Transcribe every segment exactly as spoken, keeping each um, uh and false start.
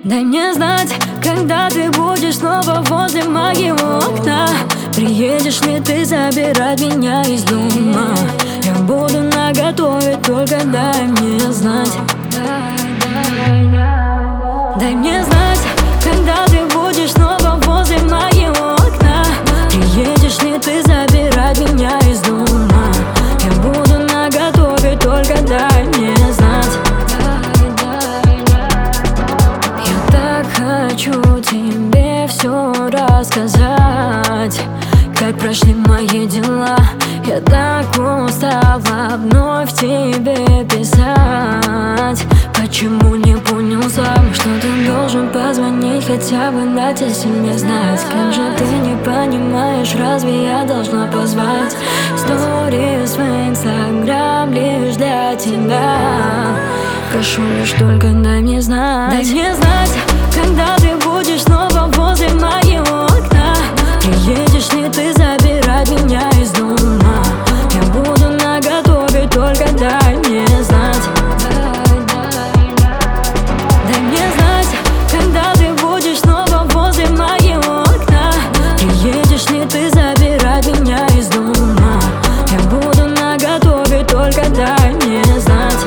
Дай мне знать, когда ты будешь снова возле моего окна. Приедешь ли ты забирать меня из дома? Я буду наготове, только дай мне знать. Дай мне знать, когда ты будешь снова возле моего окна. Приедешь ли ты забирать меня из дома? Я буду наготове, только дай мне знать. Я так хочу тебе все рассказать, как прошли мои дела. Я так устала вновь тебе писать. Почему не понял сам, что ты должен позвонить, хотя бы дать о себе знать? Как же ты не понимаешь, разве я должна позвать? Сторис в Инстаграм лишь для тебя. Прошу лишь только дай мне знать. Дай мне знать, когда ты будешь снова возле моего окна. Приедешь ли ты забирать меня из дома? Я буду наготове, только дай мне знать. Дай мне знать, когда ты будешь снова возле моего окна. Приедешь ли ты забирать меня из дома? Я буду наготове, только дай мне знать.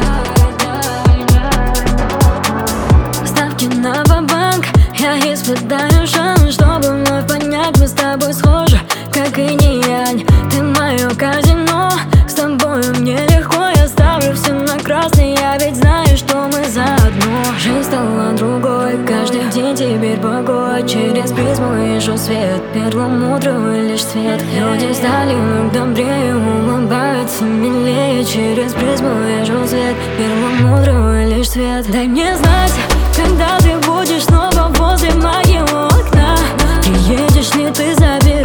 Ставки на ва-банк, я испытаю шанс, чтобы вновь понять, мы с тобой схожи, как и не янь. Ты мое казино, с тобою мне легко, я ставлю все на красный, я ведь знаю, что мы заодно. Жизнь стала другой, каждый день теперь покой. Через призму вижу свет, перламутровый лишь свет. Люди стали вновь добрее, улыбаются милее. Через призму вижу свет, перламутровый лишь свет. Дай мне знать, когда ты будешь снова возле моего окна. Приедешь ли ты забирать